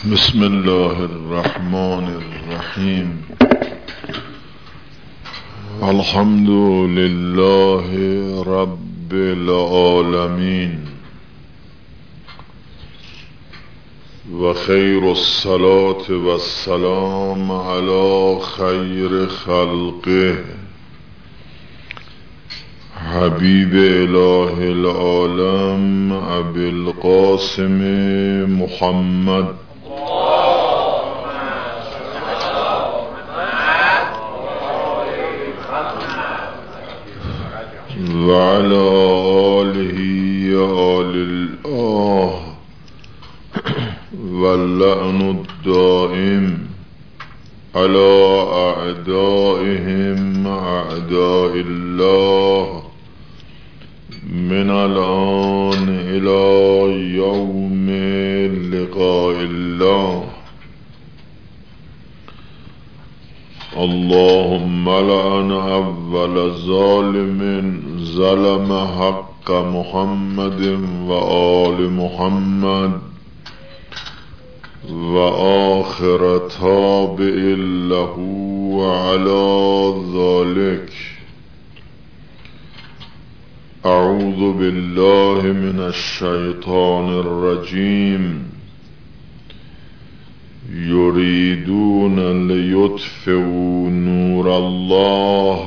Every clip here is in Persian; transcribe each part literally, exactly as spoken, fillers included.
بسم الله الرحمن الرحیم. الحمد لله رب العالمین و خیر الصلاة و السلام علی خیر خلقه حبیب اله العالم ابی القاسم محمد و علی آله آل الله و اللعن الدائم على اعدائهم اعداء الله من الآن الى یوم لقاء الله. اللهم لعن اول ظالم ظلم حق محمد و آل محمد و آخر تابع له على ذلك. اعوذ بالله من الشیطان الرجیم. یریدون لیطفئوا نور الله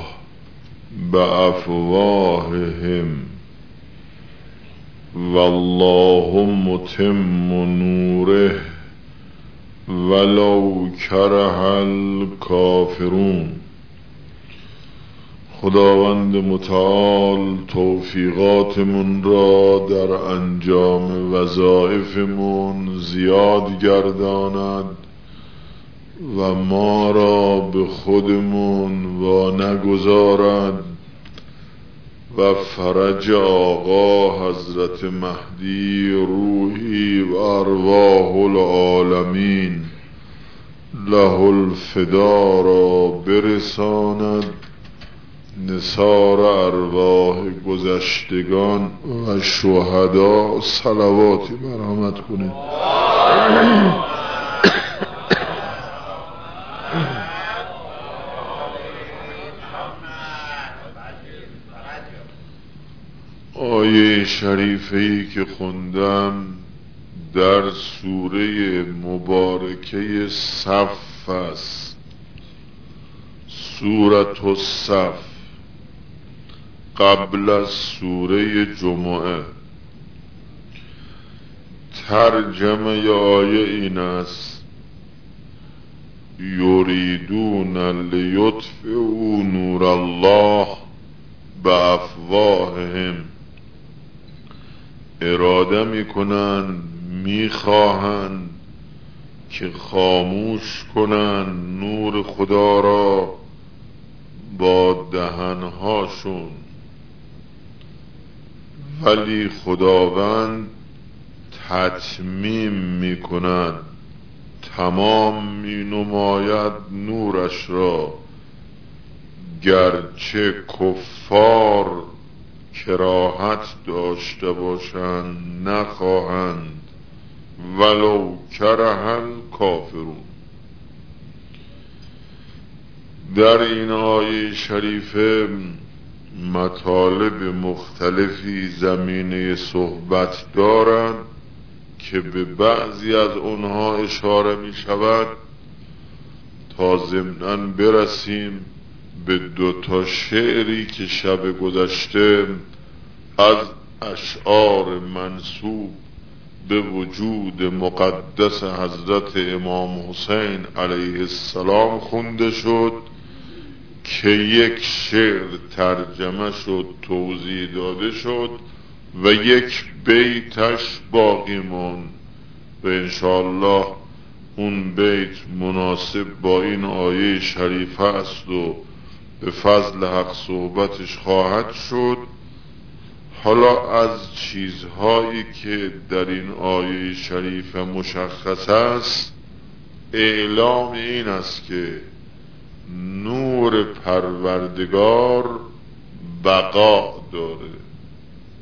بافواههم والله متم نوره ولو کره الکافرون. خداوند متعال توفیقاتمون را در انجام وظایفمون زیاد گرداند و ما را به خودمون وا نگذارد و فرج آقا حضرت مهدی روحی و ارواح العالمین له الفدا را برساند. نثار ارواح گذشتگان و شهدا صلواتی برآمد کنید. آیه شریفه‌ای که خوندم در سوره مبارکه صف است، سورة الصف، قبل از سوره جمعه. ترجمه آیه این است: یریدون لیطفئوا نور الله بافواههم. اراده میکنن، میخواهند که خاموش کنن نور خدا را با دهنهاشون، ولی خداوند تتمیم میکند، تمام مینماید نورش را، گرچه کفار کراهت داشته باشند نخواهند ولو کره الکافرون. در این آیه شریفه مطالب مختلفی زمینه صحبت دارند که به بعضی از اونها اشاره می شود تا ضمناً برسیم به دو تا شعری که شب گذشته از اشعار منسوب به وجود مقدس حضرت امام حسین علیه السلام خونده شد که یک شعر ترجمه شد، توضیح داده شد و یک بیتش باقی مون و انشاءالله اون بیت مناسب با این آیه شریفه است و به فضل حق صحبتش خواهد شد. حالا از چیزهایی که در این آیه شریفه مشخص است، اعلام این است که نور پروردگار بقا داره،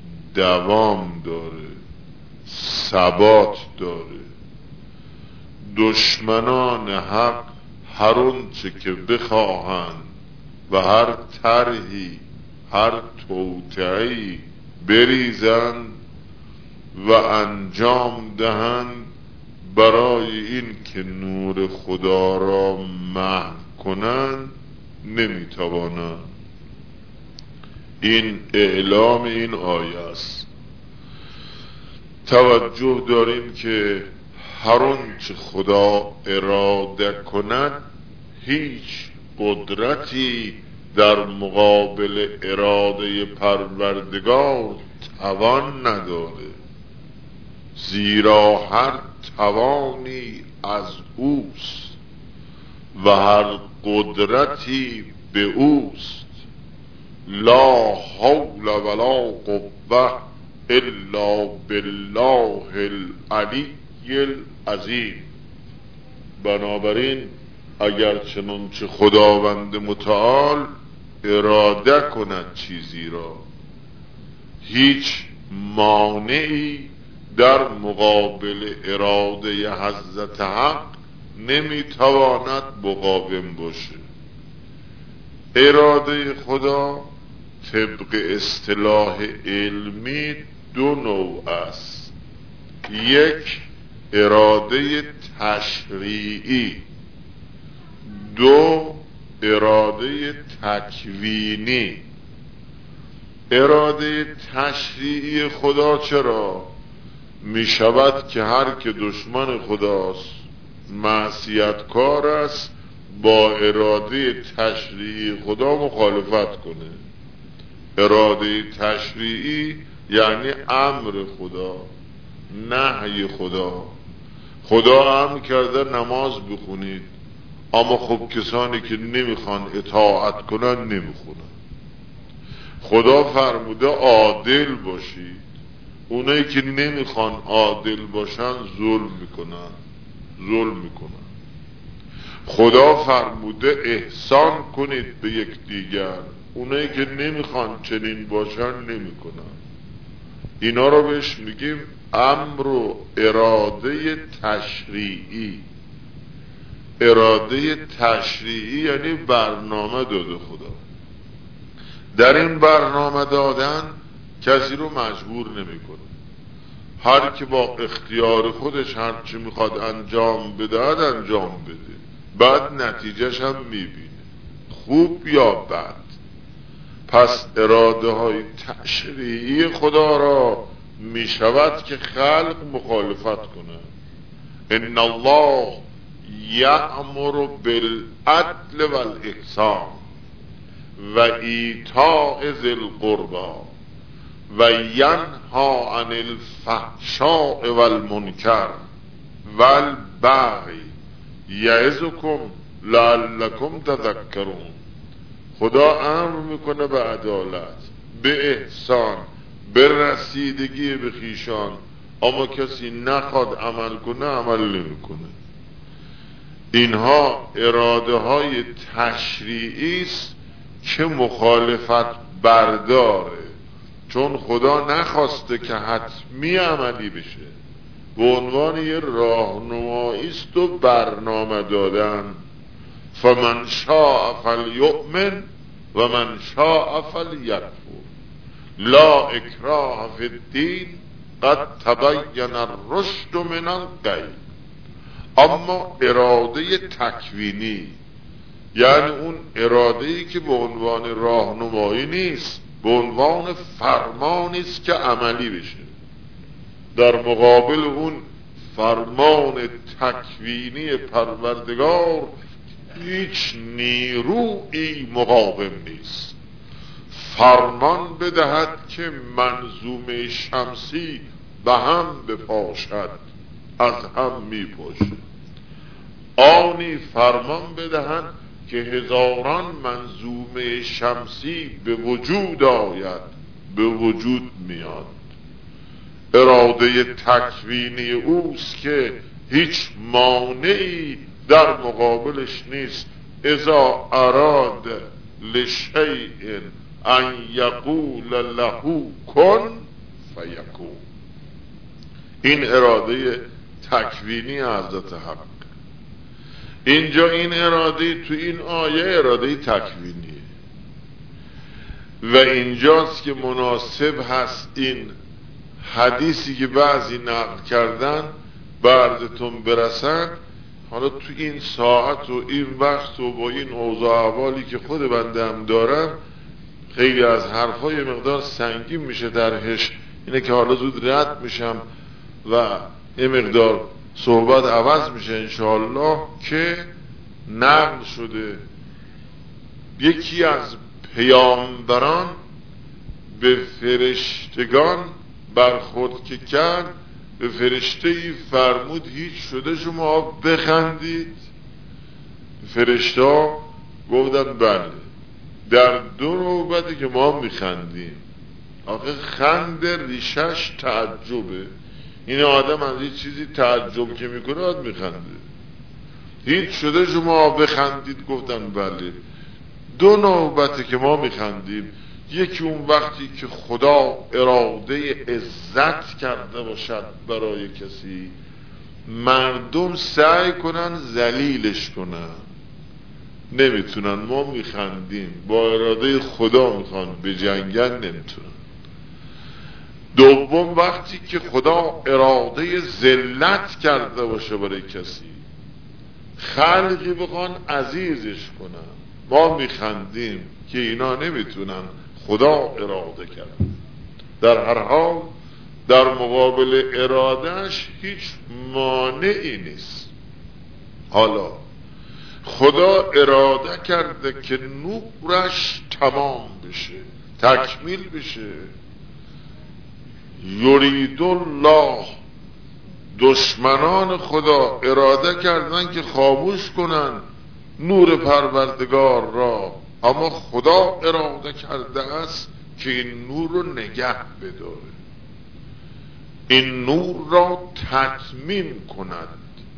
دوام داره، ثبات داره. دشمنان حق هر اونچه که بخواهند و هر طرحی هر توطئه‌ای بریزند و انجام دهند برای این که نور خدا را محو کنند نمیتوانند. این اعلام این آیه است. توجه داریم که هر آنچه خدا اراده کند هیچ قدرتی در مقابل اراده پروردگار توان نداره، زیرا هر توانی از اوست و هر قدرتی به اوست. لا حول ولا قوة الا بالله العلی العظیم. بنابراین اگر چنانچه خداوند متعال اراده کند چیزی را، هیچ مانعی در مقابل اراده حضرت حق نمیتواند مقاوم باشه. اراده خدا طبق اصطلاح علمی دو نوع است. یک اراده تشریعی، دو اراده تکوینی. اراده تشریعی خدا چرا؟ می شود که هر که دشمن خداست، معصیتکار است، با اراده تشریعی خدا مخالفت کنه. اراده تشریعی یعنی امر خدا، نهی خدا. خدا امر کرده نماز بخونید، اما خب کسانی که نمیخوان اطاعت کنن نمیخونن. خدا فرموده عادل باشید، اونایی که نمیخوان عادل باشن ظلم میکنن ظلم میکنن. خدا فرموده احسان کنید به یک دیگر، اونایی که نمیخوان چنین باشن نمیکنن. اینا رو بهش میگیم امر و اراده تشریعی. اراده تشریعی یعنی برنامه داده خدا. در این برنامه دادن کسی رو مجبور نمیکنه. هر که با اختیار خودش هر چی میخواد انجام بدهد انجام بده، بعد نتیجهش هم میبینه، خوب یا بد. پس اراده های تشریعی خدا را میشود که خلق مخالفت کنه. ان الله یأمر بالعدل والاحسان و ایتاء ذی القربی و ینهی عن الفحشاء والمنکر والبغی یعظکم لعلکم تذکرون. خدا امر میکنه به عدالت، به احسان، به رسیدگی به خویشان، اما کسی نخواد عمل کنه عمل نمیکنه. اینها اراده های تشریعی است که مخالفت برداره، چون خدا نخواسته که حتمی عملی بشه. به عنوان یه راهنمایی است و برنامه دادن. فمن شاء فلیؤمن و من شاء فلیکفر لا اکراه فی الدین قد تبین الرشد من الغی. اما اراده تکوینی یعنی اون اراده‌ای که به عنوان راهنمایی نیست، به عنوان فرمانی است که عملی بشه. در مقابل اون فرمان تکوینی پروردگار هیچ نیرویی مقاوم نیست. فرمان بدهد که منظومه شمسی به هم بپاشد، از هم می پاشد. آنی فرمان بدهد که هزاران منظومه شمسی به وجود آید، به وجود میاد. اراده تکوینی اوست که هیچ مانعی در مقابلش نیست. اذا اراد لشیء ان یقول له کن فیکون. این اراده تکوینی حضرت حق. اینجا این اراده تو این آیه اراده تکوینیه و اینجاست که مناسب هست این حدیثی که بعضی نقل کردن بردتون برسن. حالا تو این ساعت و این وقت و با این اوضاع احوالی که خود بنده هم دارم خیلی از حرفای مقدار سنگین میشه درهش، اینه که حالا زود رد میشم و یه مقدار صحبت عوض میشه انشاءالله. که نقل شده یکی از پیامبران به فرشتگان برخورد که کرد، به فرشته ای فرمود هیچ شده شما بخندید؟ فرشته ها گفتن بله. در دو نوبتی که ما میخندیم، آخه خند ریشش تعجبه، این آدم از این چیزی تعجب که میکنه آد میخنده. هیچ شده شما بخندید؟ گفتن بله. دو نوبتی که ما میخندیم، یکی اون وقتی که خدا اراده عزت کرده باشد برای کسی، مردم سعی کنن ذلیلش کنن، نمیتونن، ما میخندیم، با اراده خدا میخوان بجنگن، نمیتونن. دوم وقتی که خدا اراده ذلت کرده باشه برای کسی، خلقی بخوان عزیزش کنن، ما میخندیم که اینا نمیتونن، خدا اراده کرد. در هر حال در مقابل ارادهش هیچ مانعی نیست. حالا خدا اراده کرده که نورش تمام بشه، تکمیل بشه. یرید الله، دشمنان خدا اراده کردن که خاموش کنن نور پروردگار را، اما خدا اراده کرده است که این نور رو نگه بداره، این نور را تتمیم کند.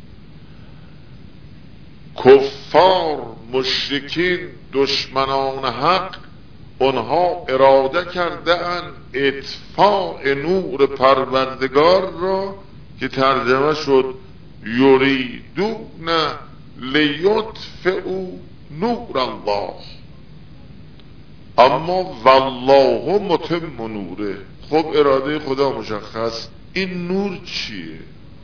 کفار، مشرکین، دشمنان حق، اونها اراده کرده اند اطفاء نور پروردگار را که ترجمه شد یریدون لیطفئوا نور الله، اما والله متم نوره. خب اراده خدا مشخص، این نور چیه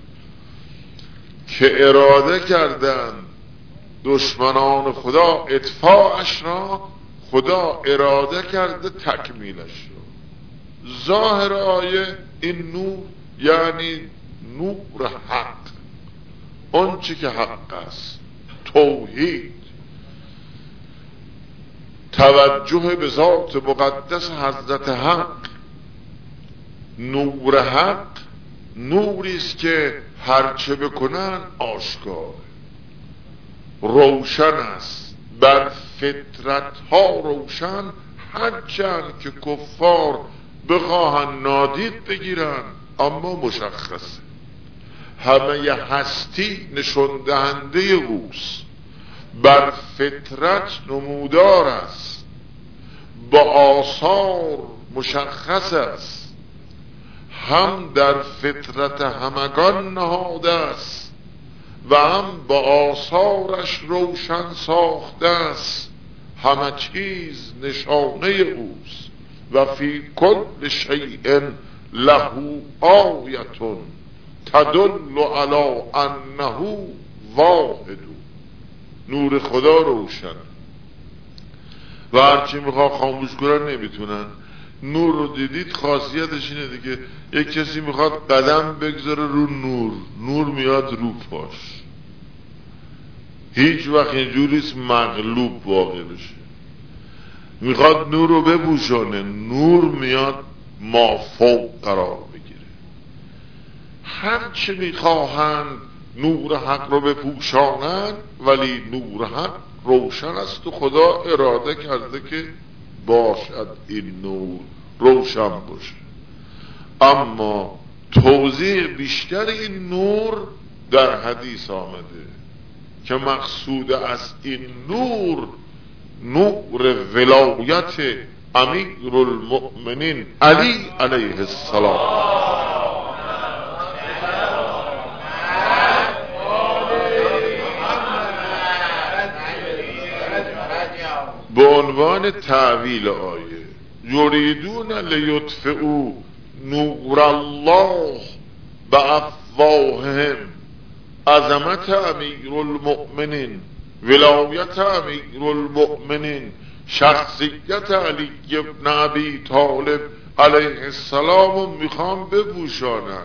که اراده کردن دشمنان خدا اطفاءش را؟ خدا اراده کرده تکمیلش را. ظاهر آیه این نور یعنی نور حق، اون چی که حق است، توحید، توجه به ذات مقدس حضرت حق. نور حق نوریست که هرچه بکنن آشکار، روشن است، بر فطرت ها روشن، هرچند که کفار بخواهن نادید بگیرن اما مشخصه. همه هستی نشون دهنده اوست، بر فطرت نمودار است، با آثار مشخص است، هم در فطرت همگان نهاده است و هم با آثارش روشن ساخته است. همه چیز نشانه اوست و فی کل شیء له آیة تدل علی انه واحد. نور خدا روشن و هرچی میخواه خاموش کنن نمیتونن. نور رو دیدید خاصیتش اینه دیگه، یک کسی میخواد قدم بگذاره رو نور، نور میاد رو پاش، هیچ وقت اینجوریست مغلوب واقع بشه. میخواد نور رو بپوشانه، نور میاد مافوق قرار بگیره. هرچه میخواهند نور حق رو بپوشانند، ولی نور حق روشن است و خدا اراده کرده که باشد این نور روشن باشه. اما توضیح بیشتر این نور در حدیث آمده که مقصود از این نور نور ولایت امیر المؤمنین علی علیه السلام. عنوان تعویل آیه یریدون لیطفئوا نور الله بافواههم، عظمت امیر المؤمنین، ولایت امیر المؤمنین، شخصیت علی ابن ابی طالب علیه السلام رو میخوام بپوشانن،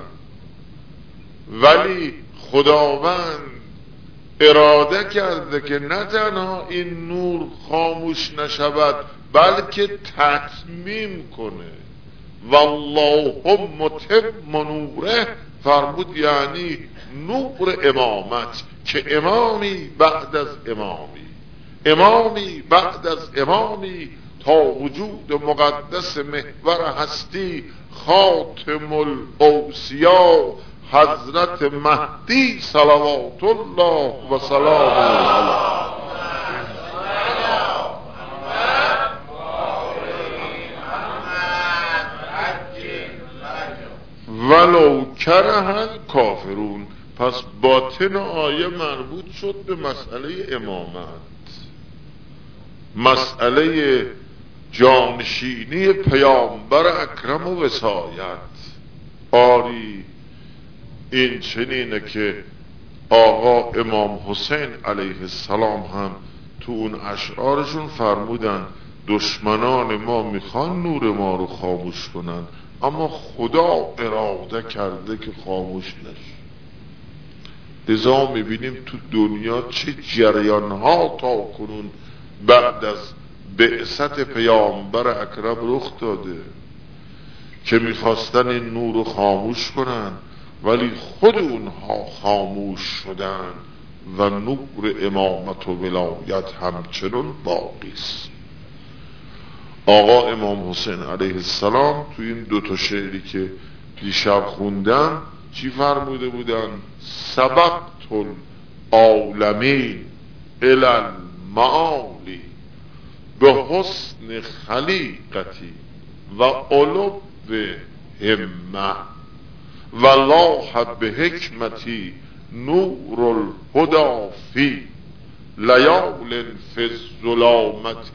ولی خداوند اراده کرده که نه تنها این نور خاموش نشود بلکه تتمیم کنه. والله متم نوره، فرمود یعنی نور امامت، که امامی بعد از امامی، امامی بعد از امامی، تا وجود مقدس محور هستی خاتم الاوصیا حضرت مهدی صلوات الله و سلامه علیه. ولو کره کافرون. پس باطن آیه مربوط شد به مسئله امامت، مسئله جانشینی پیامبر اکرم و وصایت. آری این چنینه که آقا امام حسین علیه السلام هم تو اون اشعارشون فرمودن دشمنان ما میخوان نور ما رو خاموش کنن، اما خدا اراده کرده که خاموش نشه. لذا میبینیم تو دنیا چه جریانها تا کنون بعد از بعثت پیامبر اکرم رخ داده که میخواستن این نور رو خاموش کنن، ولی خود اونها خاموش شدن و نور امامت و ولایت همچنان باقی است. آقا امام حسین علیه السلام تو این دو تا شعری که دیشب خوندم چی فرموده بودن؟ سبقت العالمین الی المعالی به حسن خلیقتی و علو همه و لاحت به حکمتی نور الهدی فی لیال فی الظلامت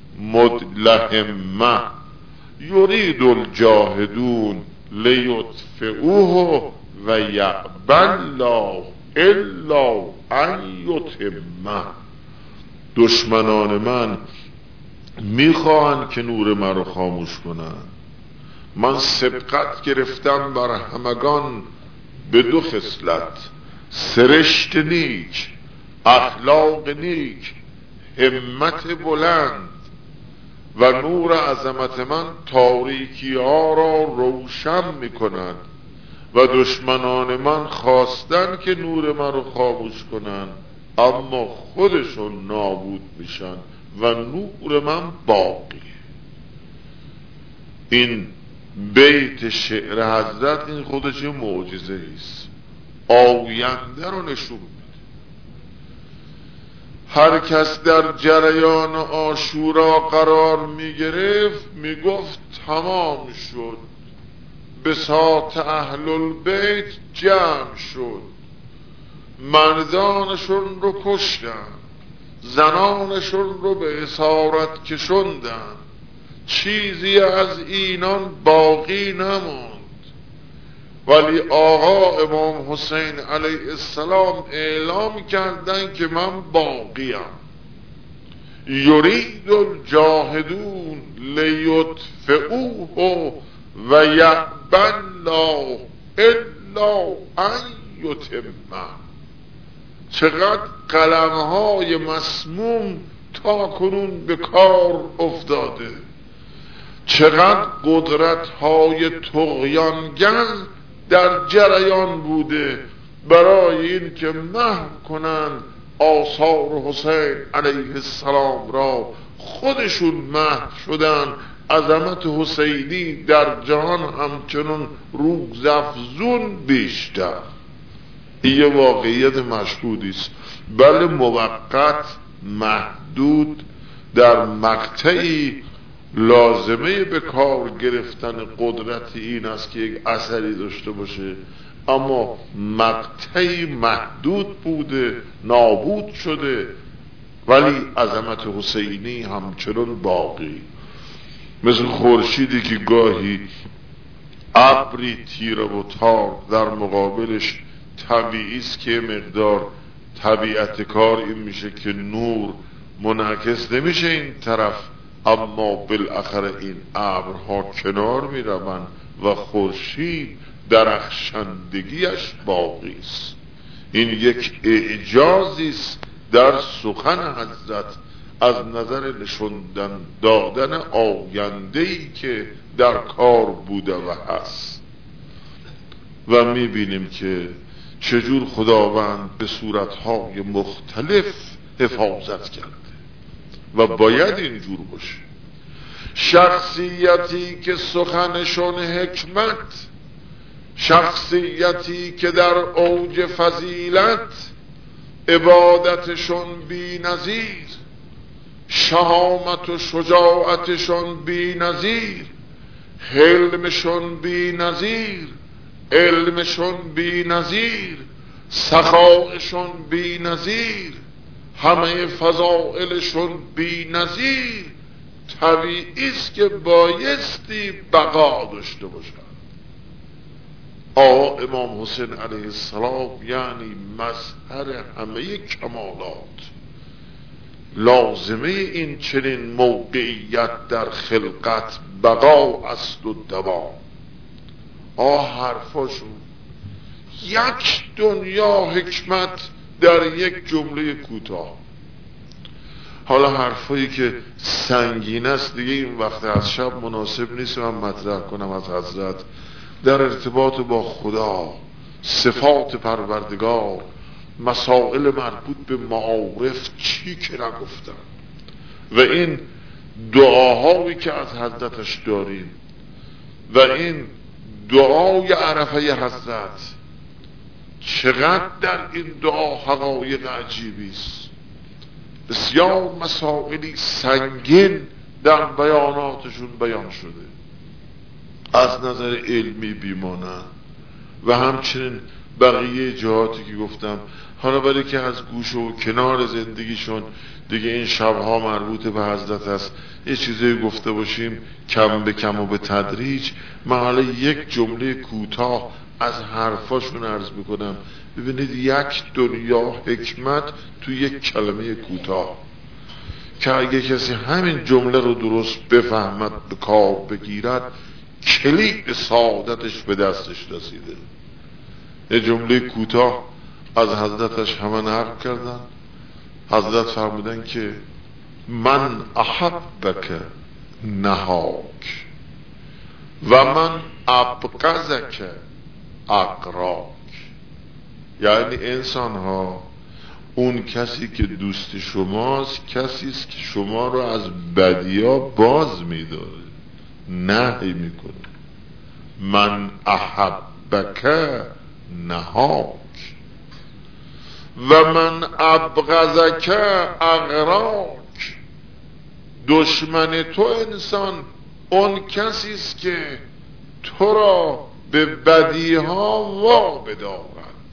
مدلهمه یرید الجاهدون لیطفئوه و یأبی الله الا ان یتمه. دشمنان من میخواهند که نور من رو خاموش کنند. من سبقت گرفتم بر همگان به دو خصلت: سرشت نیک، اخلاق نیک، همت بلند. و نور عظمت من تاریکی ها را روشن می کند و دشمنان من خواستن که نور من رو خاموش کنن، اما خودشون نابود میشن و نور من باقی. این بیت شعر حضرت این خودش معجزه است، آینده رو نشون میده. هر کس در جریان عاشورا قرار میگرفت میگفت تمام شد، بساط اهل البیت جمع شد، مردانشون رو کشتن، زنانشون رو به اسارت کشوندن، چیزی از اینان باقی نماند. ولی آقا امام حسین علیه السلام اعلام کردن که من باقیم. یرید الجاهدون لیطفئوه و یأبی الله الا ان یتمه. چقدر قلمهای مسموم تا کنون به کار افتاده، چقدر قدرتهای طغیانگر در جریان بوده برای این که محو کنند آثار حسین علیه السلام را. خودشون محو شدن. عظمت حسینی در جهان همچنان روزافزون بیشتر. یه واقعیت مشهودی است، بله موقت، محدود، در مقطعی لازمه به کار گرفتن قدرت این است که یک اثری داشته باشه، اما مقطعی محدود بوده، نابود شده ولی عظمت حسینی همچنان باقی، مثل خورشیدی که گاهی ابری تیره و تار در مقابلش طبیعی است که مقدار طبیعت کار این میشه که نور منعکس نمیشه این طرف، اما بالاخره این ابرها کنار میروند و خورشید درخشندگیش باقی است. این یک اعجازی است در سخن حضرت از نظر نشوندن دادن آینده‌ای که در کار بوده و هست. و میبینیم که چجور خداوند به صورتهای مختلف حفاظت کرده و باید اینجور باشه. شخصیتی که سخنشون حکمت، شخصیتی که در اوج فضیلت، عبادتشون بی نظیر، شهامت و شجاعتشون بی نظیر، حلمشون بی نظیر، علمشون بی نظیر، سخائشون بی نظیر، همه فضائلشون بی نظیر، طبیعی است که بایستی بقا داشته باشند. آقا امام حسین علیه السلام یعنی مظهر همه کمالات، لازمه این چنین موقعیت در خلقت بقا است و دوام. آه حرفاشون یک دنیا حکمت در یک جمله کوتاه. حالا حرفایی که سنگین است دیگه این وقت از شب مناسب نیست من مطرح کنم از حضرت در ارتباط با خدا، صفات پروردگار، مسائل مربوط به معارف چی که نگفتن و این دعاهایی که از حضرتش داریم و این دعای عرفه حضرت چقدر در این دعا حقایق عجیبی است. بسیار مسائلی سنگین در بیاناتشون بیان شده از نظر علمی بیمانند و همچنین بقیه جهاتی که گفتم. حالا برای که از گوش و کنار زندگیشون دیگه این شبها مربوط به حضرت است یه چیزی گفته باشیم کم به کم و به تدریج. من حالا یک جمله کوتاه از حرفاشون عرض میکنم. ببینید یک دنیا حکمت تو یک کلمه کوتاه که اگه کسی همین جمله رو درست بفهمد به کار بگیرد کلید سعادتش به دستش رسیده. یه جمله کوتاه از حضرتش همه نقل کردن. حضرت فرمودن که من احبک نهاک و من ابغضک اقراک. یعنی انسان ها اون کسی که دوست شماست کسی است که شما رو از بدیا باز میداره، نهی میکنه. من احبک نهاک و من ابغضک اقراک. دشمن تو انسان اون کسی است که تو را به بدی ها وا بدارد.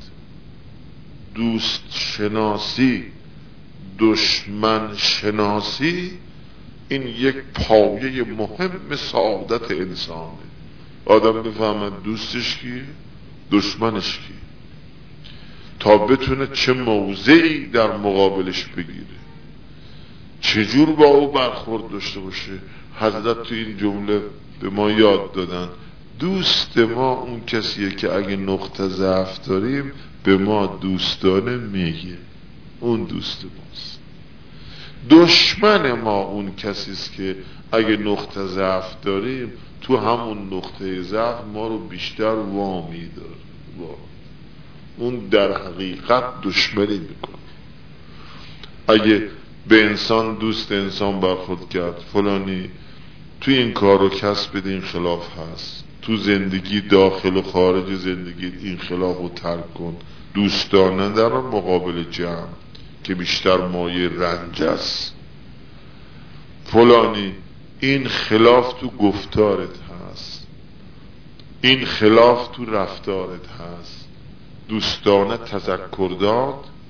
دوست شناسی، دشمن شناسی این یک پایه مهم سعادت انسانه. آدم بفهمد دوستش کیه، دشمنش کیه، تا بتونه چه موضعی در مقابلش بگیره، چجور با او برخورد داشته باشه. حضرت تو این جمله به ما یاد دادن دوست ما اون کسیه که اگه نقطه ضعف داریم به ما دوستانه میگه اون دوست ماست. دشمن ما اون کسیست که اگه نقطه ضعف داریم تو همون نقطه ضعف ما رو بیشتر وامی داره. اون در حقیقت دشمنی میکنه. اگه به انسان دوست انسان برخورد کرد فلانی تو این کار و کسب این خلاف هست، تو زندگی داخل و خارج زندگی این خلاف رو ترک کن، دوستانه در مقابل جمع که بیشتر مایه رنج است. فلانی این خلاف تو گفتارت هست، این خلاف تو رفتارت هست، دوستانه تذکر داد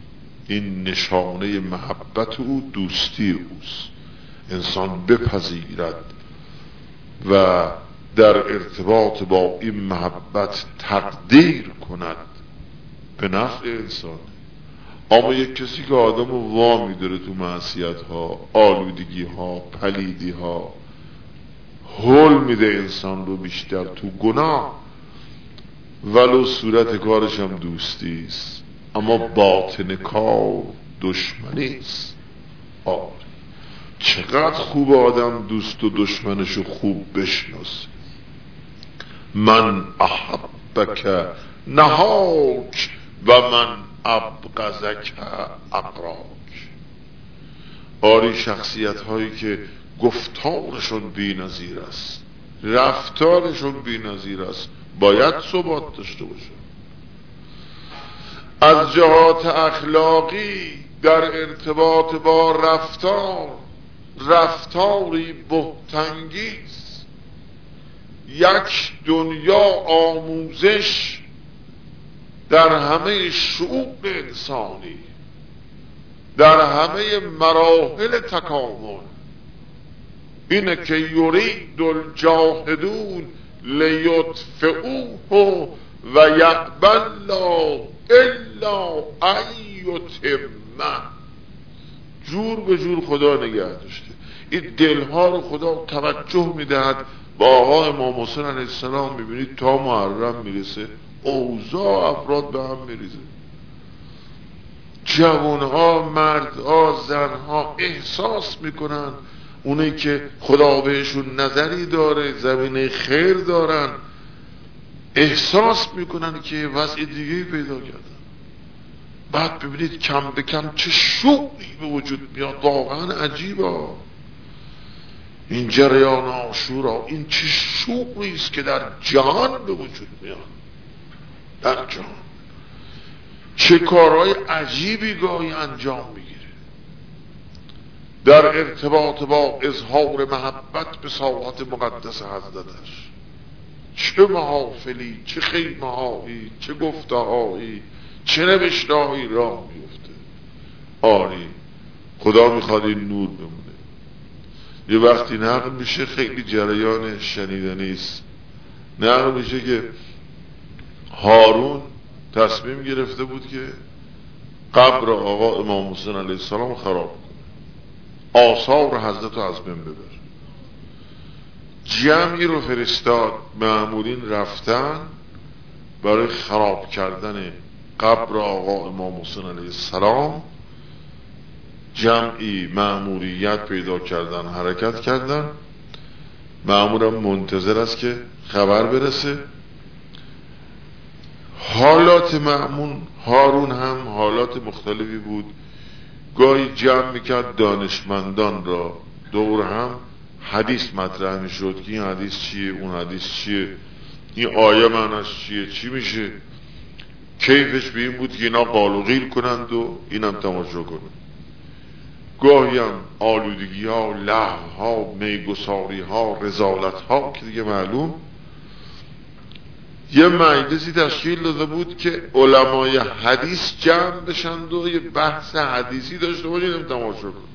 این نشانه محبت او، دوستی اوست. انسان بپذیرد و در ارتباط با این محبت تقدیر کند، به نفع انسان. اما یک کسی که آدم رو وا می‌داره تو معصیت ها، آلودگی ها، پلیدی ها، هول میده انسان رو بیشتر تو گناه، ولو صورت کارش هم دوستی است اما باطن کار دشمنی است. آره چقدر خوب آدم دوست و دشمنشو خوب بشناسه. من احبک نهاک و من ابغضک اقراک. آری شخصیت هایی که گفتارشون بی نظیر است، رفتارشون بی نظیر است، باید ثبات داشته باشه. از جهات اخلاقی در ارتباط با رفتار، رفتاری بهت‌انگیز، یک دنیا آموزش در همه شعوب انسانی، در همه مراحل تکامل، اینه که یرید الجاهدون لیطفئوه و یأبی الله الا ان یتمه. جور به جور خدا نگه داشته. این دلها رو خدا توجه میدهد. با آقا امام حسین علیه السلام میبینید تا محرم میرسه اوضاع افراد به هم میریزه. جوانها، مردها، زنها احساس میکنن اونی که خدا بهشون نظری داره، زمینه خیر دارن، احساس میکنن که وضع دیگه پیدا کردن. بعد ببینید کم به کم چه شوقی به وجود میاد. واقعا عجیبه این جریان عاشورا. این چه شوقی است که در جهان به وجود میاد. در جهان چه کارهای عجیبی گاهی انجام میگیره در ارتباط با اظهار محبت به ساحت مقدس حضرتش. چه محافلی، چه خیمه هایی، چه گفته هایی، چه نوشته هایی راه میفته. آری خدا میخواد این نور بمونه. یه وقتی نقل میشه خیلی جریان شنیدنی است. نقل میشه که هارون تصمیم گرفته بود که قبر آقا امام حسین علیه السلام خراب کنه، آثار حضرت رو از بین ببره. جمعی رو فرستاد، مأمورین رفتن برای خراب کردن قبر آقا امام حسین علیه السلام. جمعی مأموریت پیدا کردن، حرکت کردن. مأمورم منتظر است که خبر برسه. حالات مأمون هارون هم حالات مختلفی بود. گاهی جمع میکرد دانشمندان را دور هم، حدیث مطرح میشد که این حدیث چیه، اون حدیث چیه، این آیه معناش چیه، چی میشه. کیفش به این بود که اینا قال و قیل کنند و اینم تماشا کنند. گاهی هم آلودگی ها، لهو ها، میگساری ها، رذالت ها که دیگه معلوم. یه مجلسی تشکیل داده بود که علمای حدیث جمع بشند و یه بحث حدیثی داشته باشیم تماشا کنیم.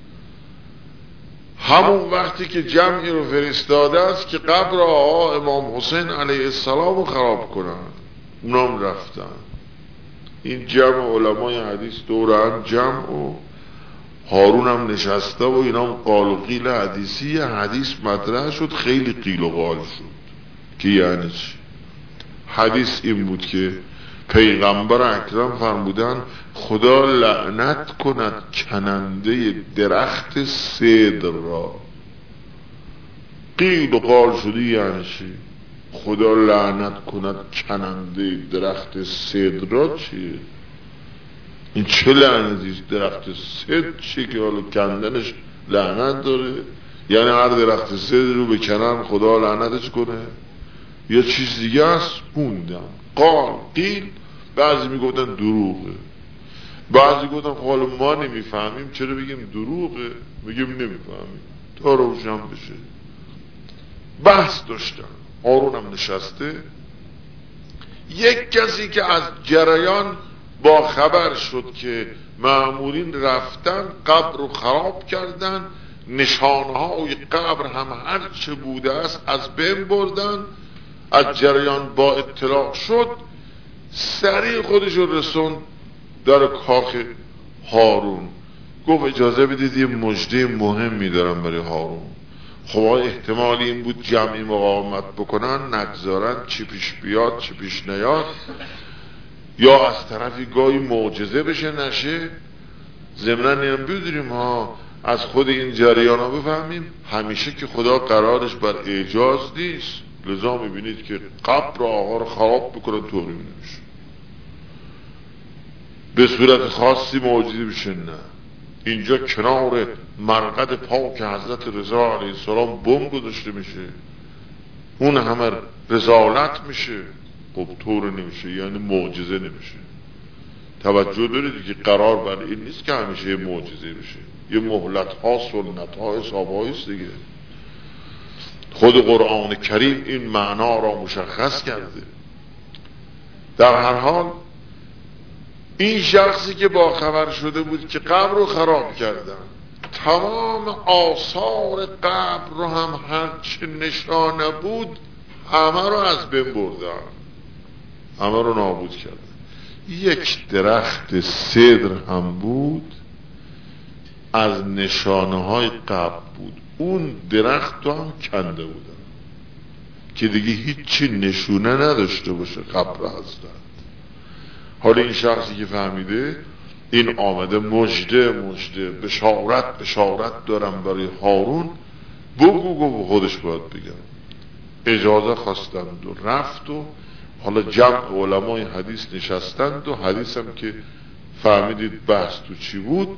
همون وقتی که جمعی رو فرستاده است که قبر آقا امام حسین علیه السلام رو خراب کنن، اونام رفتن. این جمع علمای حدیث دور هم جمع و هارون هم نشسته و اینام قال و قیل حدیثی. حدیث مطرح شد، خیلی قیل و قال شد که یعنی چی. حدیث این بود که پیغمبر اکرم فرمودن خدا لعنت کند کننده درخت سدر را. قیل و قال شدی یعنی چی؟ خدا لعنت کند کننده درخت سدر را چیه؟ این چه لعنتیست؟ درخت سدر چیه که حالا کندنش لعنت داره؟ یعنی هر درخت سدر رو بکنن خدا لعنتش کنه؟ یا چیز دیگه است؟ موندم. قال قیل. بعضی میگفتن دروغه، بعضی گفتن حالا ما نمیفهمیم چرا بگیم دروغه، میگیم نمیفهمیم تا روشن بشه. بحث داشتن. هارون هم نشسته. یک کسی که از جریان با خبر شد که مأمورین رفتن قبر رو خراب کردن، نشانهای قبر هم هر چه بوده است از بین بردن. از جریان با اطلاع شد، سریع خودش رو رسون در کاخ هارون. گفت اجازه بدید یه مژده مهمی دارم برای هارون. خب احتمال این بود جمعی مقاومت بکنن، نگذارن چی پیش بیاد چی پیش نیاد، یا از طرفی گاهی معجزه بشه نشه. ضمناً اینم بدونیم ها، از خود این جریان ها بفهمیم همیشه که خدا قرارش بر اعجاز نیست. لذا میبینید که قبر آقا رو خراب بکنن طوری نمیشه، به صورت خاصی معجزه بشه نه. اینجا کنار مرقد پاک حضرت رضا علیه السلام بم گذاشته میشه، اون همه رسالت میشه. خب طور نمیشه، یعنی معجزه نمیشه. توجه دارید که قرار بر این نیست که همیشه یه معجزه بشه، یه مهلت ها سنت ها حساب هاییست دیگه. خود قرآن کریم این معنا را مشخص کرده. در هر حال این شخصی که با خبر شده بود که قبر رو خراب کردن، تمام آثار قبر رو هم هرچه نشانه بود همه رو از بین بردن، همه رو نابود کردن. یک درخت سدر هم بود از نشانه های قبر بود، اون درخت رو هم کنده بودن که دیگه هیچی نشونه نداشته باشه قبر حضرت. حالا این شخصی که فهمیده این آمده مژده مژده بشارت بشارت دارم برای هارون، بگو گو خودش باید بگم. اجازه خواستند و رفت و حالا جمع علمای حدیث نشستند و حدیث هم که فهمیدید بحث تو چی بود.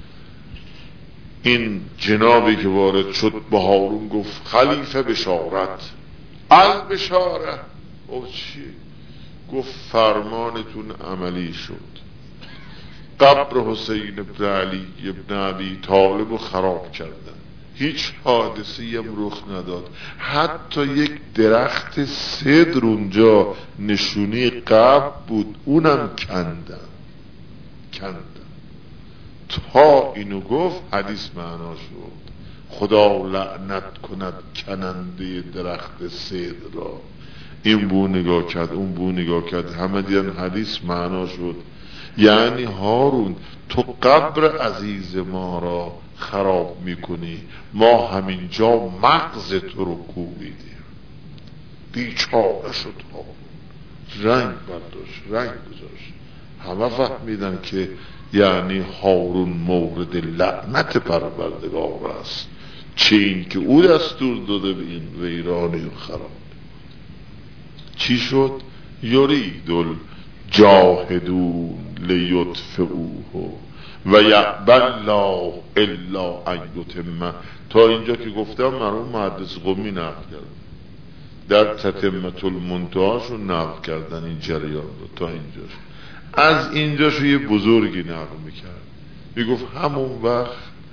این جنابی که وارد شد به هارون گفت خلیفه بشارت. البشاره. او چی؟ گفت فرمانتون عملی شد، قبر حسین ابن علی ابن ابی طالب رو خراب کردن، هیچ حادثی هم رخ نداد، حتی یک درخت سدر اونجا نشونی قبر بود اونم کندن کندن تا اینو گفت حدیث معنا شد خدا لعنت کند کننده درخت سدر را. این بو نگاه کرد اون بو نگاه کرد، همه دیدن حدیث معنا شد. یعنی هارون تو قبر عزیز ما را خراب میکنی، ما همینجا مغز تو رو کوبیدیم. بیچاره شد هارون، رنگ برداشت رنگ گذاشت. همه فهمیدن که یعنی هارون مورد لعنت پروردگار است، چه این که او دستور داده به این ویرانی و خراب. چی شد؟ یرید الجاهدون لیطفئوه و یأبی الله الا ان یتمه. تا اینجا که گفتم مرحوم محدث قمی نقل کردن، در تتمة المنتهاشون نقل کردن این جریان رو تا اینجاش. از اینجاش یه بزرگی نقل میکرد، میگفت همون وقت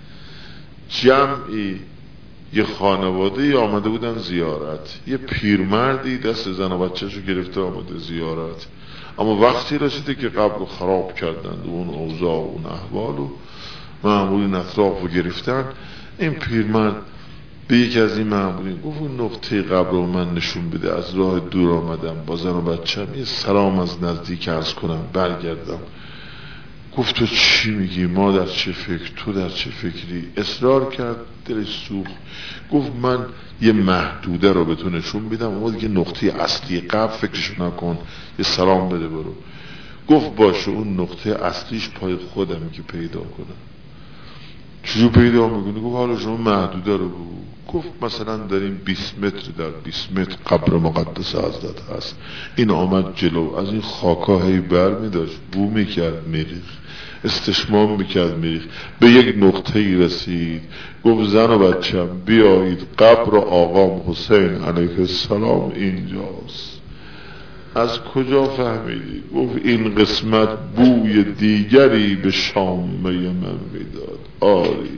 جمعی یه خانواده آمده بودن زیارت، یه پیرمردی دست زن و بچه‌شو گرفته آمده زیارت، اما وقتی رسیده که قبر رو خراب کردند و اون اوضاع و اون احوال و مأمورین اطراف رو گرفتن، این پیرمرد به یکی از این مأمورین گفت اون نقطه قبر رو من نشون بده، از راه دور آمدم با زن و بچه‌م، یه سلام از نزدیک عرض کنم برگردم. گفت تو چی میگی؟ ما در چه فکر، تو در چه فکری؟ اصرار کرد، دلش سوخت. گفت من یه محدوده رو به تو نشون میدم، اما دیگه نقطه اصلی قبر فکرشو نکن، یه سلام بده برو. گفت باشه، اون نقطه اصلیش پای خودم که پیدا کنم. چجور پیدا میکنی؟ گفت حالا شما محدوده رو بگو. گفت مثلا در این بیست متر در بیست متر قبر مقدس حضرت هست. این آمد جلو، از این خاکا هی بر میداشت، بو میکرد میریخ، استشمام میکرد میریخ، به یک نقطه ای رسید. گفت زن و بچم بیایید، قبر آقام حسین علیه السلام اینجاست. از کجا فهمیدی؟ گفت این قسمت بوی دیگری به شامه من میداد. آری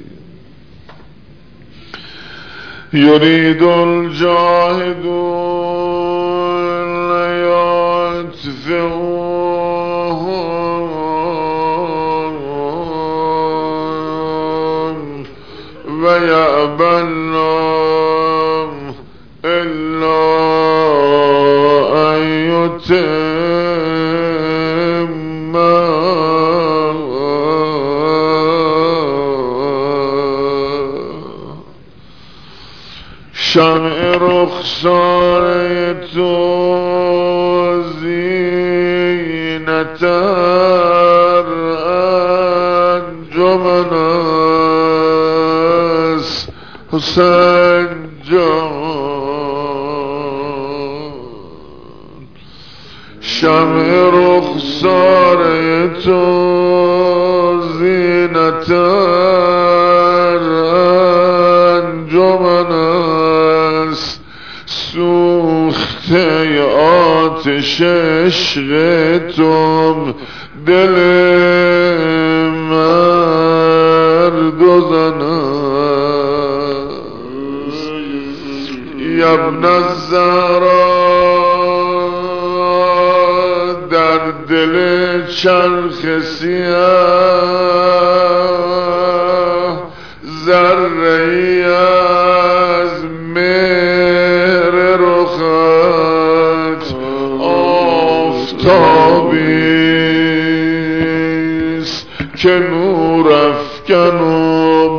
یرید الجاهدون لیطفئوه و یأبی الله الا ان یتم شمع رخسار تو زینت انجمن است حسین جان شمع رخسار تو زینت انجمن است سوخته آتش عشق تو دل مرد و زن است ابن الزهرا در دل چرخ سیاه ذره‌ای از مهر رخت آفتابیست که نور افکن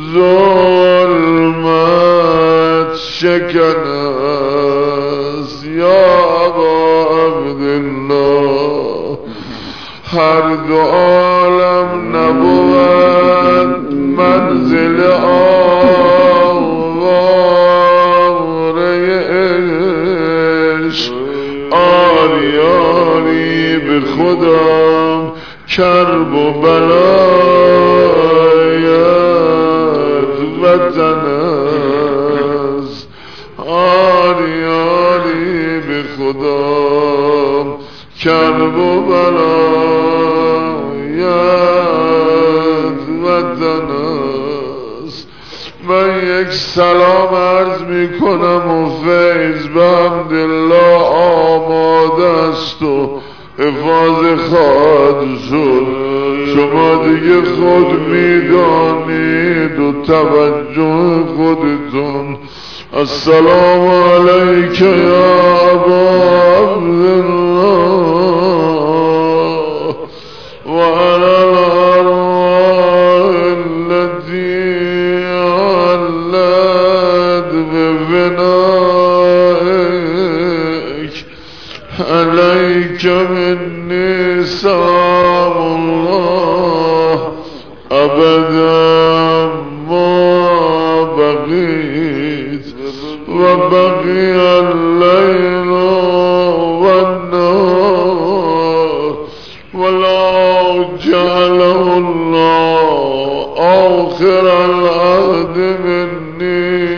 ظلمت شکن است یا ابا عبدالله هر دو عالم نبود منزل آواره عشق آری آری به خودم کرب و بلایت وطن است آری آری به خودم کرب و بلایت وطن است من یک سلام عرض می کنم و فیض به حمدالله آماده است و حفاظ خواهد شد شما دیگه خود میدانید و توجه خودتون السلام علیک یا ابا عبدالله و علی الارواح التي علت بفنائک علیک منی سلام الله ابدا ما بقیت و بقی اللیل و النهار ولا جعله الله آخر العهد منی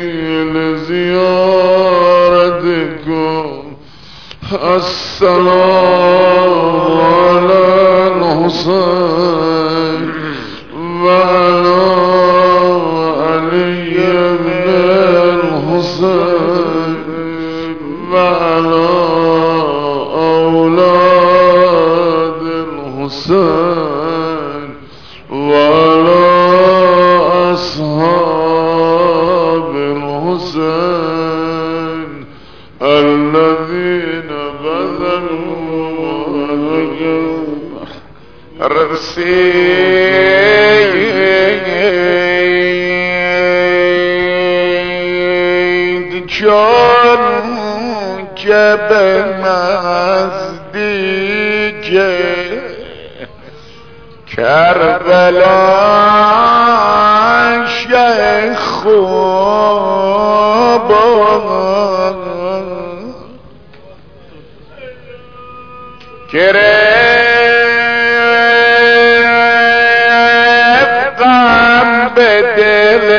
لزیارتکم السلام علی الحسین و علی علی بن الحسین و علی اولاد الحسین و علی اصحاب الحسین الذين رسید چون که به نزدیک کربلا شیخ خوب گرفتم به دل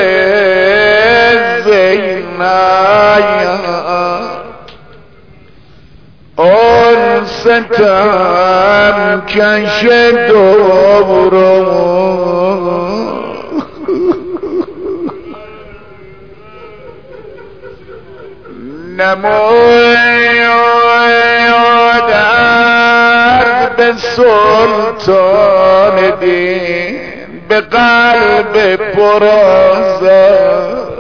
زینب اون ستم کش دورو نمایادت به سلطان دین به قلب پرازار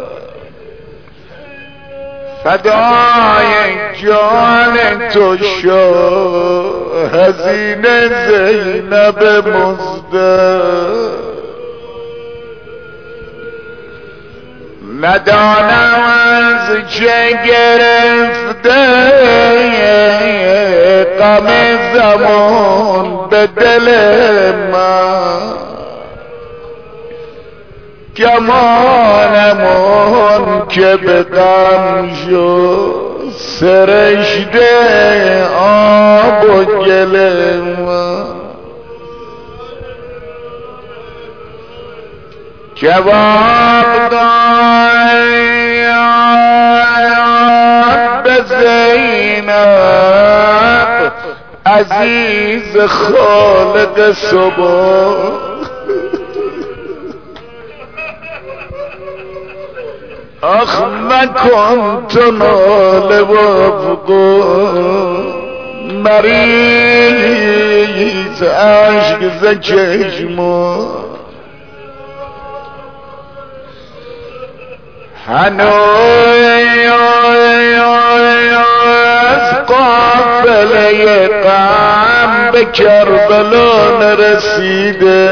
فدای جان تو شو حزین زینب مزدر ندانم از چه گرفته غم زمان به دل من گمانمون که به غم شد سرشته آب و گل من جواب داد به زینب عزیز خالق صبح آخ مکن تو ناله و افغان مریض عشق ز چشمان هنوز قافله غم به کربلا نرسیده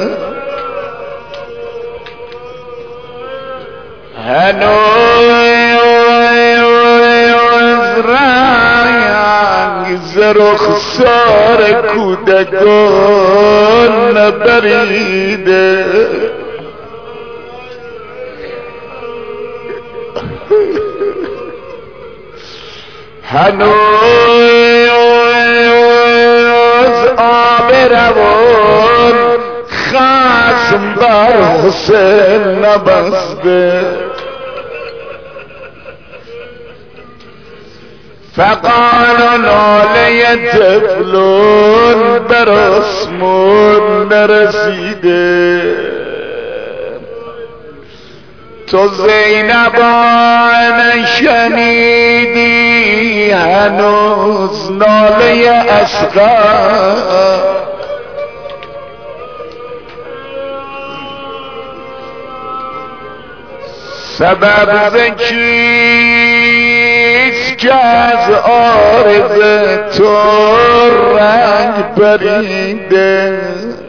هنوز رنگ ز رخسار کودکان نبریده هنوز آب روان خصم بر حسین نبسته فقال ناله طفلون بر آسمان نرسیده تو زینبان شنیدی هنوز ناله اصغر سبب چیست که از عارض تو رنگ پریده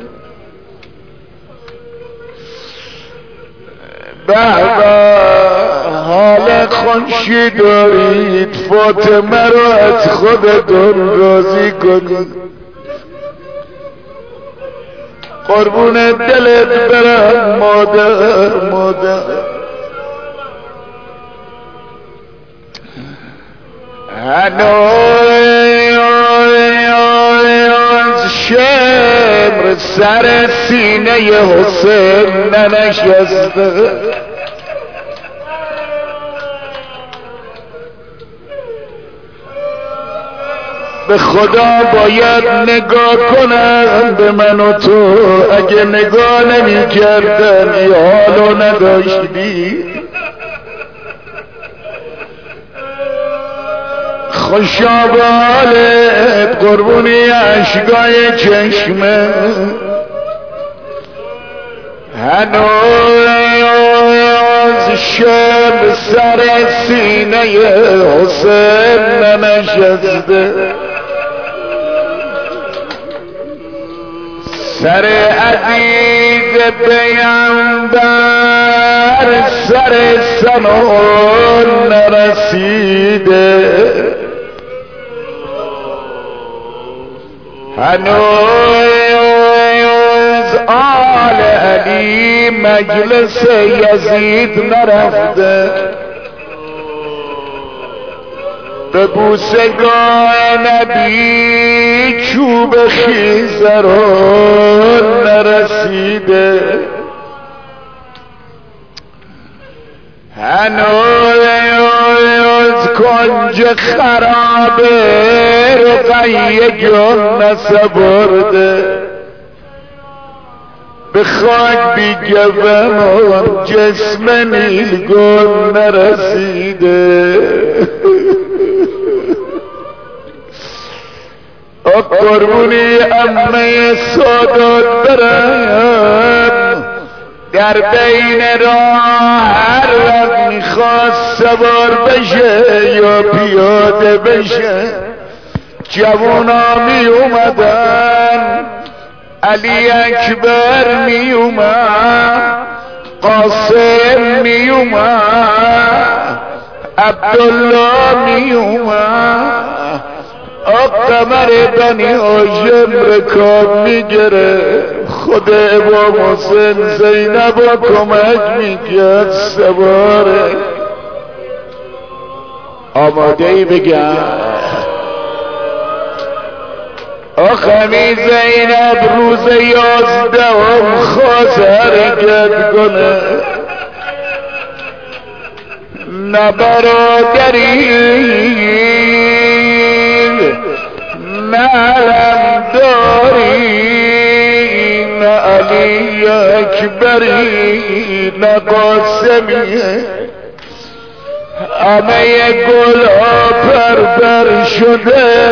بابا حال خوشی دارید فاطمه رو از خودتون راضی کنید قربون دلت برم مادر مادر هنوز شمر سر سینه حسین ننشسته به خدا باید نگاه کنن به من و تو اگه نگاه نمی کردن ای حالو نداشتی خوشا به حالت قربونی عشقای چشمه هنوز شب سر سینه حسین ننشسته سر عزیز پیامبر سر سنون نرسیده هنوز آل علی مجلس یزید نرفته به بوسگاه نبی چوب خیزران نرسیده هنوز کنج خرابه رقیه جان نسبرده به خاک بی گوان جسم نیلگون نرسیده قربونی امه سادات برم در بین راه هر وقت میخواست سوار بشه یا پیاده بشه جوونا می اومدن، علی اکبر می اومد، قاسم می اومد، عبدالله می اومد، قمر بنی هاشم رکاب میگره، خود امام حسین زینب و کمک میکرد سواره. آماده ای بگم آخمی زینب روز یازدهم خواست حرکت کنه، نه برادری نه علمداری نه علی اکبری نه قاسمی، همه گل ها پرپر شده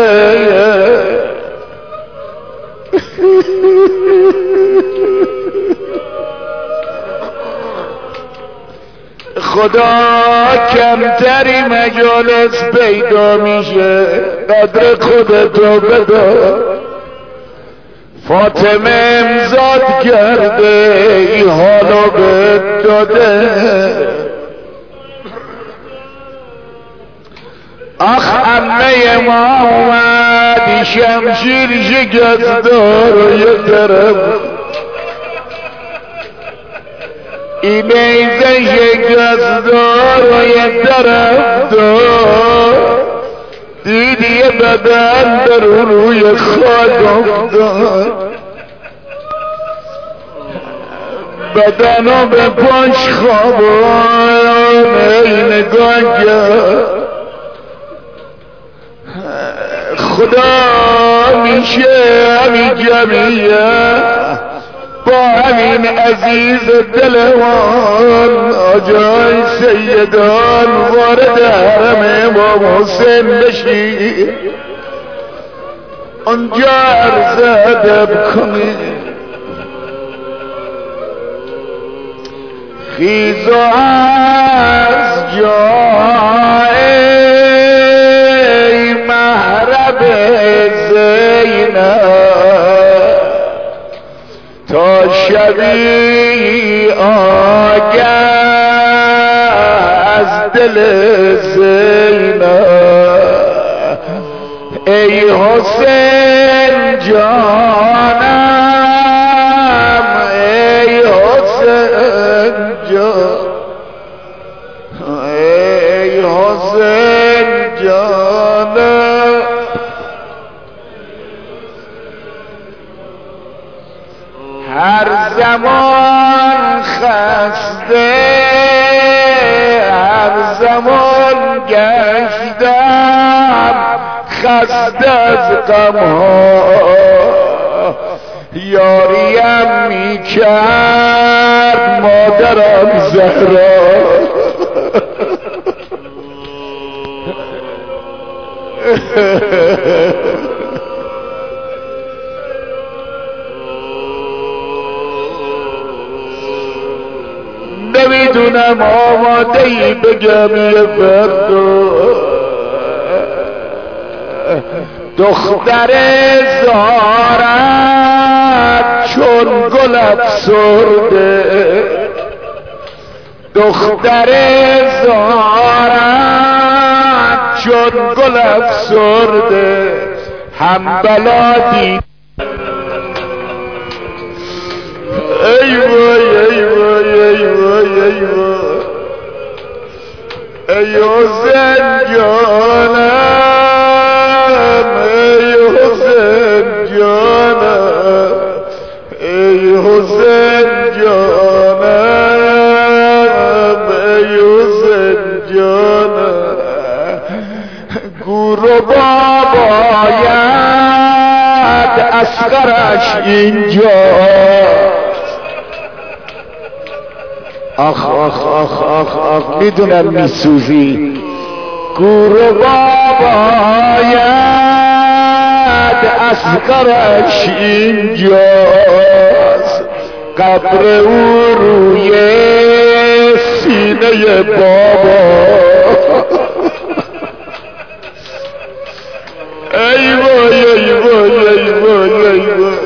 خدا کمتری مجالس پیدا میشه، قدر خودتو بدا. فاطمه امزاد کرده ای حالو به داده، آخ امه ما اومد شمشیر شکست دار یه طرف، این ایزه شکست دار یه طرف دار، دیدی بدن در روی خاک افتاد، بدنو به پاش خوابان ای نگاه کرد، خدا میشه همین جمعیه با همین عزیز دلوان آجای سیدان وارد حرم امام حسین بشی، اونجا عرض ادب کنی. خیز و از جای محرم زینب تا شبی آگه از دل زینب، ای حسین جانم ای حسین جان، ای حسین جانم، هر زمان خسته هر زمان گشتم خسته از غمها، یاریم میکرد مادرم زهرا، نمیدونم آماده ای بگم یه فردو، دختر زارت چون گل افسرده، دختر زارت چون گل افسرده، هم بلادی ای وای ای وای ای وای ای وای ای حسین جانم ای حسین جانم ای حسین جانم ای حسین جانم، گور و باباید اصغرش اینجا، آخ آخ آخ آخ آخ میدونم میسوزی، گور و باباید اصغرش اینجاست، قبر او روی سینه بابا ای وای ای وای ای وای ای وای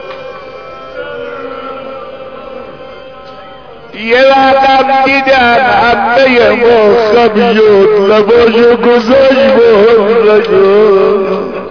یه وقت دیدم همه ما خمیون لباشو گذاشت با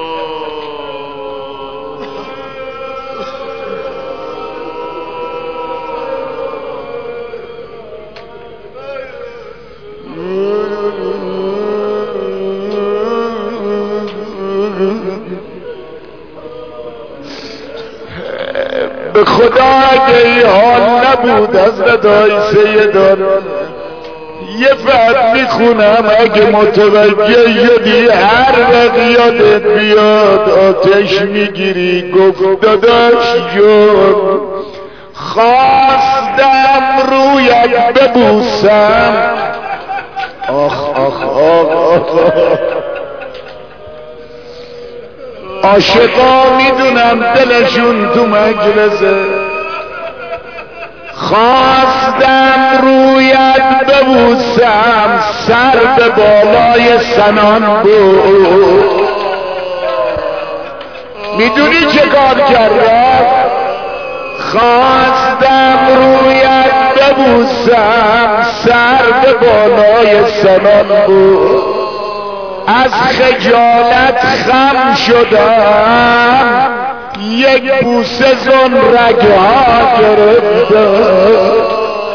به خدا اگه این حال نبود حضرت عایشه دار یه فتح میخونم اگه متوجه شدی هر وقت یادت بیاد آتش میگیری گفت داداش جون خواستم رویت ببوسم آخ آخ آخ آخ عاشقا میدونم دلشون تو مجلسه خواستم رویت ببوسم سر به بالای سنان بود میدونی چه کار کردم خواستم رویت ببوسم سر به بالای سنان بود از خجالت خم شدم یک بوسه زن رگها گرفتم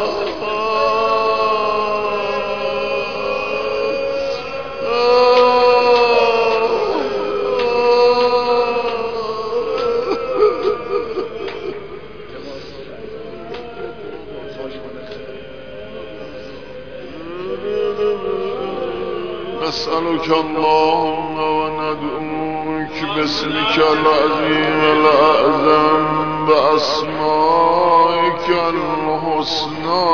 نسألك اللهم وندعوك باسمك العظيم الأعظم بأسمائك الحسنى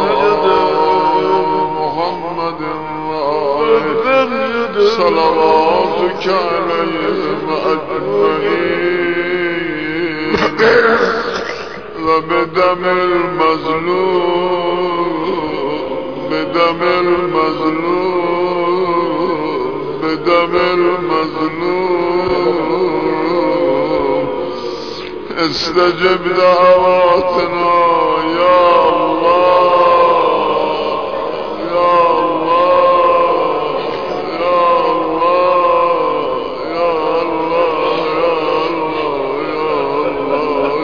محمد وآله صلواتك عليهم أجمعين وبدم المظلوم بدم المظلوم بدم المظلوم استجب دعواتنا يا الله يا الله يا الله يا الله يا الله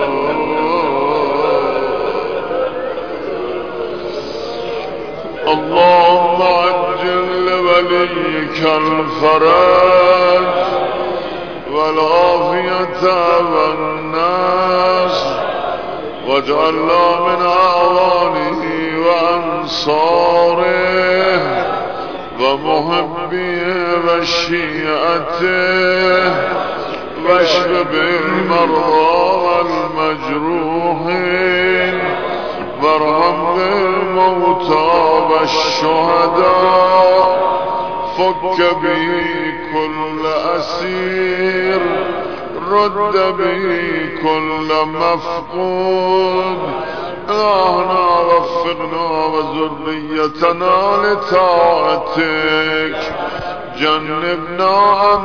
يا الله اللهم عجل لوليك الفرج والعافية والناس واجعلنا من أعوانه وأنصاره ومحبيه وشيعته واشف بالمرضى والمجروحين وارحم بالموتى والشهداء فك به كل أسير رد به كل مفقود إلهنا وفقنا وذريتنا لطاعتك جنبنا عن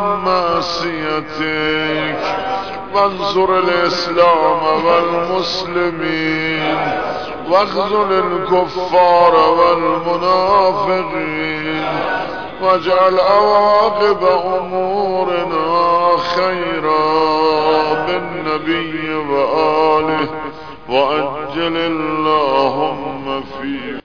معصيتك وانصر الإسلام والمسلمين واخذل الكفار والمنافقين واجعل عواقب أمورنا خيرا بالنبي وآله وأجل اللهم فيه